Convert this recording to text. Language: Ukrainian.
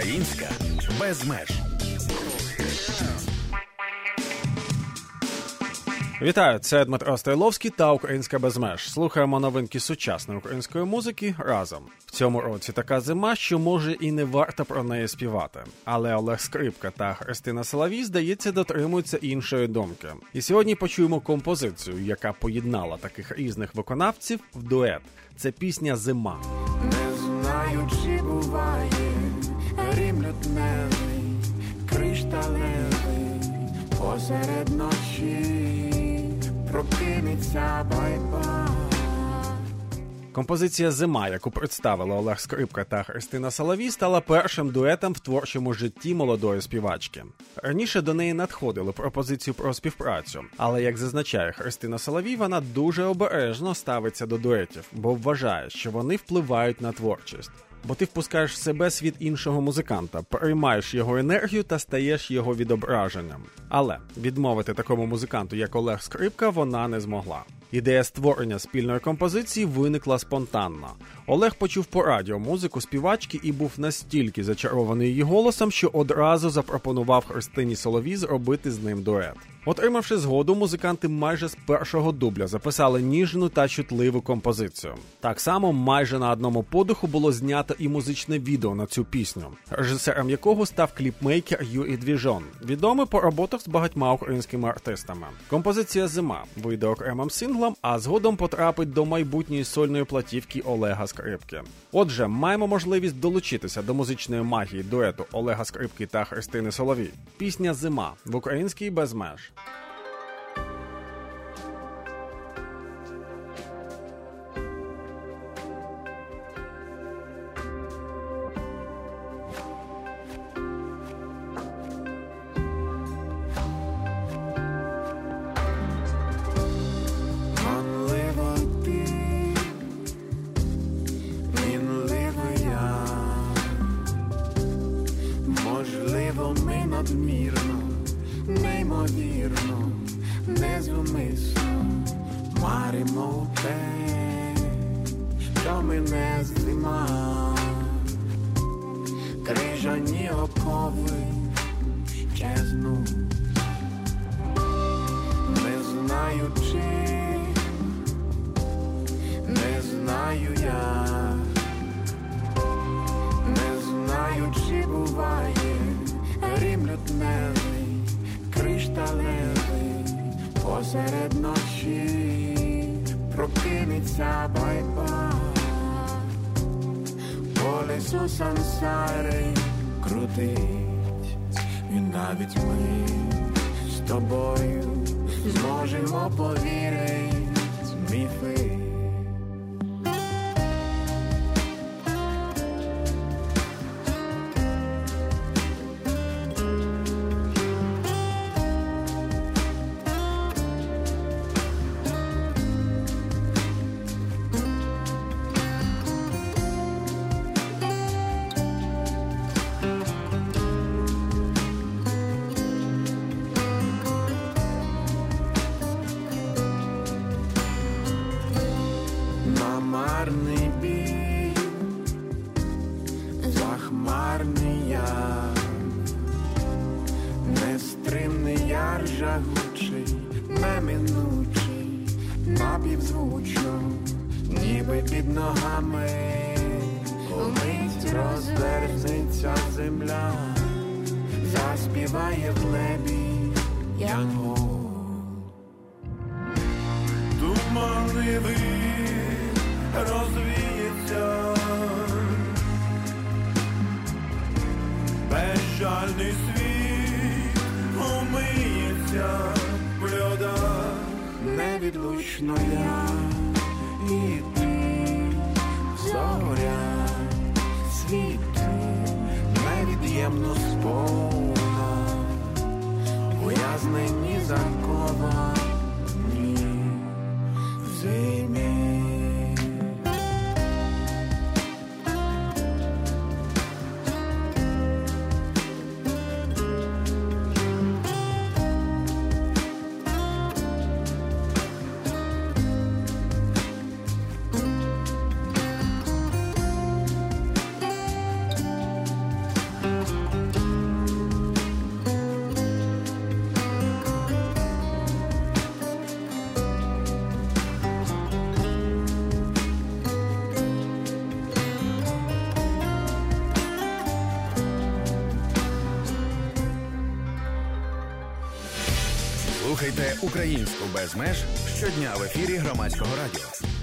Українська без меж. Вітаю, це Дмитро Стойловський та «Українська без меж». Слухаємо новинки сучасної української музики разом. В цьому році така зима, що може і не варто про неї співати. Але Олег Скрипка та Христина Соловій, здається, дотримуються іншої думки. І сьогодні почуємо композицію, яка поєднала таких різних виконавців в дует. Це пісня «Зима». Не знаю, чи буває рім лютневий, кришталевий, посеред ночі прокинеться байба. Композиція «Зима», яку представили Олег Скрипка та Христина Соловій, стала першим дуетом в творчому житті молодої співачки. Раніше до неї надходили пропозиції про співпрацю, але, як зазначає Христина Соловій, вона дуже обережно ставиться до дуетів, бо вважає, що вони впливають на творчість. Бо ти впускаєш в себе світ іншого музиканта, приймаєш його енергію та стаєш його відображенням. Але відмовити такому музиканту, як Олег Скрипка, вона не змогла. Ідея створення спільної композиції виникла спонтанно. Олег почув по радіо музику співачки і був настільки зачарований її голосом, що одразу запропонував Христині Соловій зробити з ним дует. Отримавши згоду, музиканти майже з першого дубля записали ніжну та чутливу композицію. Так само майже на одному подиху було знято і музичне відео на цю пісню, режисером якого став кліпмейкер Юрій Двіжон, відомий по роботах з багатьма українськими артистами. Композиція «Зима» вийде окремим синглом, а згодом потрапить до майбутньої сольної платівки Олега Скрипки. Отже, маємо можливість долучитися до музичної магії дуету Олега Скрипки та Христини Соловій. Пісня «Зима» в українській без меж. Можливо, ми надмірно, неймовірно, незумисно маримо у те, що мене зима. Крижані окови щезнуть, не знаю чи, не знаю я, не знаю чи буває рім лютневий, кришталевий, посеред ночі прокинеться байба. По лісу сансари крутить, і навіть ми з тобою зможемо повірити в міфи. Марний бій, захмарний яр, нестримний яр жагучий, неминучий, напівзвучно, ніби під ногами, умить розверзнеться земля, заспіває в небі янгол. Туманливий розвіється, безжальний світ умиється в льодах. Невідлучно я і ти, зоря, світи, невід'ємно сповна, ув'язнені заковані в зимі. Слухайте українську без меж щодня в ефірі Громадського радіо.